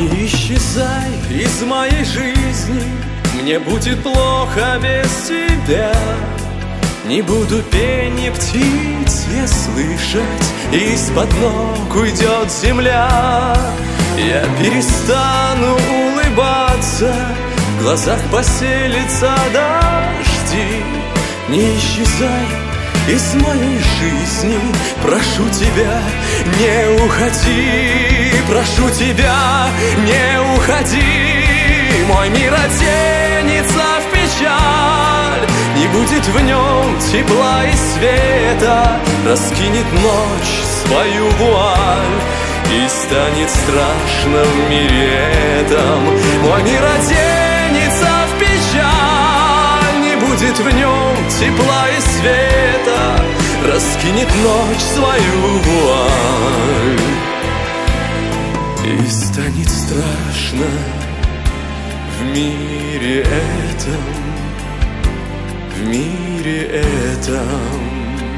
Не исчезай из моей жизни, мне будет плохо без тебя. Не буду пение птиц я слышать, из-под ног уйдет земля. Я перестану улыбаться, в глазах поселится дожди. Не исчезай из моей жизни, прошу тебя, не уходи. Прошу тебя, не уходи. Мой мир оденется в печаль, не будет в нем тепла и света. Раскинет ночь свою вуаль, и станет страшно в мире этом. Мой мир оденется в печаль, не будет в нем тепла и света. Раскинет ночь свою вуаль, и станет страшно в мире этом, в мире этом.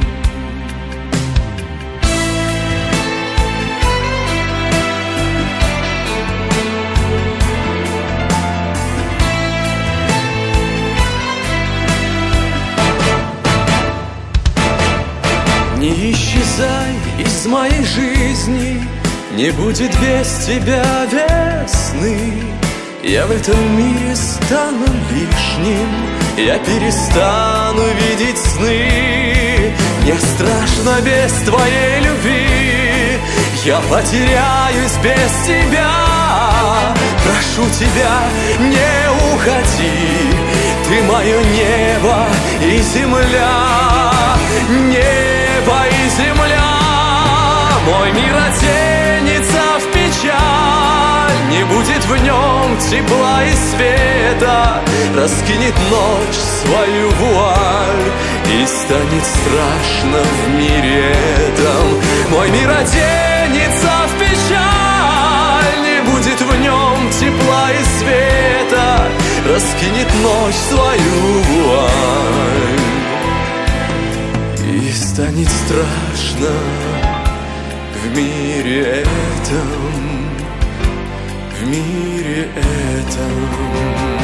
Не исчезай из моей жизни, не будет без тебя весны. Я в этом мире стану лишним, я перестану видеть сны. Мне страшно без твоей любви, я потеряюсь без тебя. Прошу тебя, не уходи, ты мое небо и земля. Небо и земля, мой мир оденется в печаль, не будет в нем тепла и света. Раскинет ночь свою вуаль, и станет страшно в мире этом. Мой мир оденется в печаль, не будет в нем тепла и света. Раскинет ночь свою вуаль, и станет страшно в мире этом, в мире этом.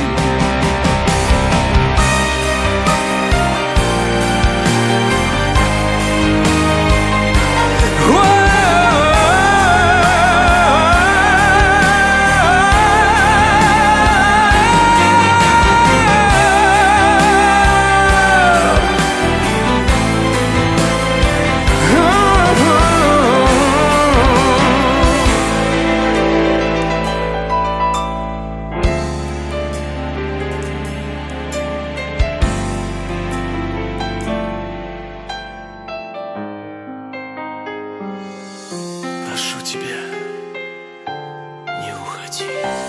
Прошу тебя, не уходи.